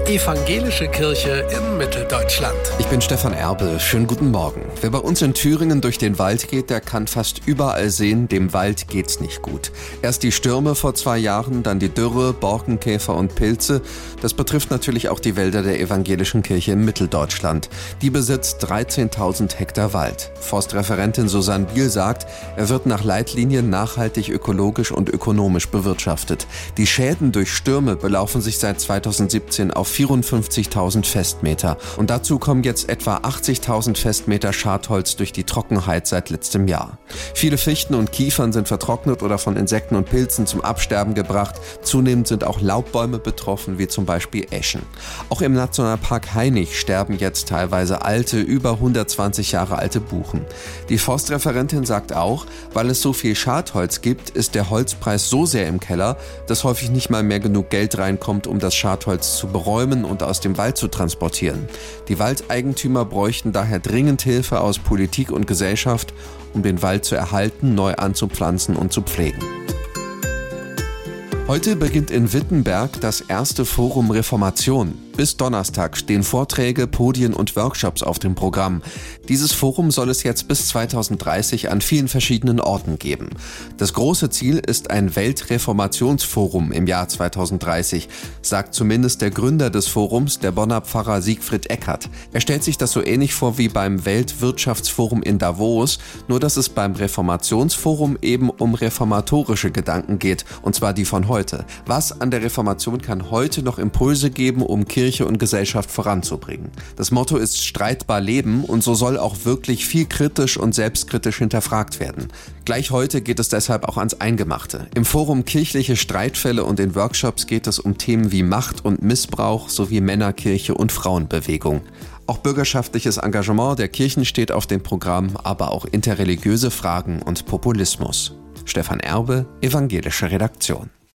Evangelische Kirche in Mitteldeutschland. Ich bin Stefan Erbe. Schönen guten Morgen. Wer bei uns in Thüringen durch den Wald geht, der kann fast überall sehen, dem Wald geht's nicht gut. Erst die Stürme vor 2 Jahren, dann die Dürre, Borkenkäfer und Pilze. Das betrifft natürlich auch die Wälder der Evangelischen Kirche in Mitteldeutschland. Die besitzt 13.000 Hektar Wald. Forstreferentin Susanne Biel sagt, er wird nach Leitlinien nachhaltig, ökologisch und ökonomisch bewirtschaftet. Die Schäden durch Stürme belaufen sich seit 2017 auf 54.000 Festmeter. Und dazu kommen jetzt etwa 80.000 Festmeter Schadholz durch die Trockenheit seit letztem Jahr. Viele Fichten und Kiefern sind vertrocknet oder von Insekten und Pilzen zum Absterben gebracht. Zunehmend sind auch Laubbäume betroffen, wie zum Beispiel Eschen. Auch im Nationalpark Hainich sterben jetzt teilweise alte, über 120 Jahre alte Buchen. Die Forstreferentin sagt auch, weil es so viel Schadholz gibt, ist der Holzpreis so sehr im Keller, dass häufig nicht mal mehr genug Geld reinkommt, um das Schadholz zu beräumen und aus dem Wald zu transportieren. Die Waldeigentümer bräuchten daher dringend Hilfe aus Politik und Gesellschaft, um den Wald zu erhalten, neu anzupflanzen und zu pflegen. Heute beginnt in Wittenberg das erste Forum Reformation. Bis Donnerstag stehen Vorträge, Podien und Workshops auf dem Programm. Dieses Forum soll es jetzt bis 2030 an vielen verschiedenen Orten geben. Das große Ziel ist ein Weltreformationsforum im Jahr 2030, sagt zumindest der Gründer des Forums, der Bonner Pfarrer Siegfried Eckert. Er stellt sich das so ähnlich vor wie beim Weltwirtschaftsforum in Davos, nur dass es beim Reformationsforum eben um reformatorische Gedanken geht, und zwar die von heute. Was an der Reformation kann heute noch Impulse geben, um Kirche und Gesellschaft voranzubringen? Das Motto ist streitbar leben, und so soll auch wirklich viel kritisch und selbstkritisch hinterfragt werden. Gleich heute geht es deshalb auch ans Eingemachte. Im Forum Kirchliche Streitfälle und in Workshops geht es um Themen wie Macht und Missbrauch sowie Männerkirche und Frauenbewegung. Auch bürgerschaftliches Engagement der Kirchen steht auf dem Programm, aber auch interreligiöse Fragen und Populismus. Stefan Erbe, Evangelische Redaktion.